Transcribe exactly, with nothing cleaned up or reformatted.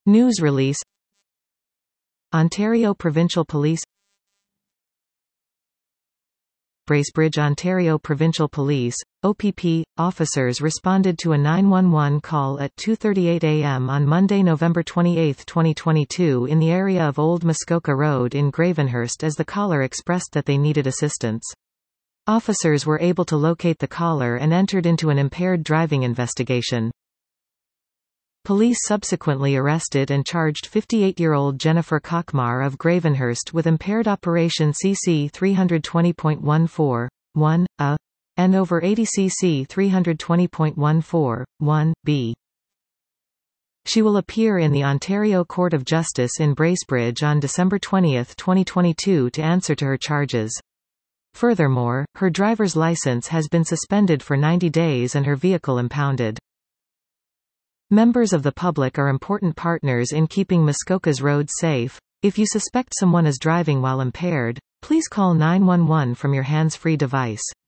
News release. Ontario Provincial Police. Bracebridge, Ontario Provincial Police, O P P, officers responded to a nine one one call at two thirty-eight a m on Monday, November twenty-eighth, twenty twenty-two in the area of Old Muskoka Road in Gravenhurst as the caller expressed that they needed assistance. Officers were able to locate the caller and entered into an impaired driving investigation. Police subsequently arrested and charged fifty-eight-year-old Jennifer Cockmar of Gravenhurst with impaired operation C C three twenty point one four one A and over eighty C C three twenty point one four one B. She will appear in the Ontario Court of Justice in Bracebridge on December twentieth, twenty twenty-two to answer to her charges. Furthermore, her driver's license has been suspended for ninety days and her vehicle impounded. Members of the public are important partners in keeping Muskoka's roads safe. If you suspect someone is driving while impaired, please call nine one one from your hands-free device.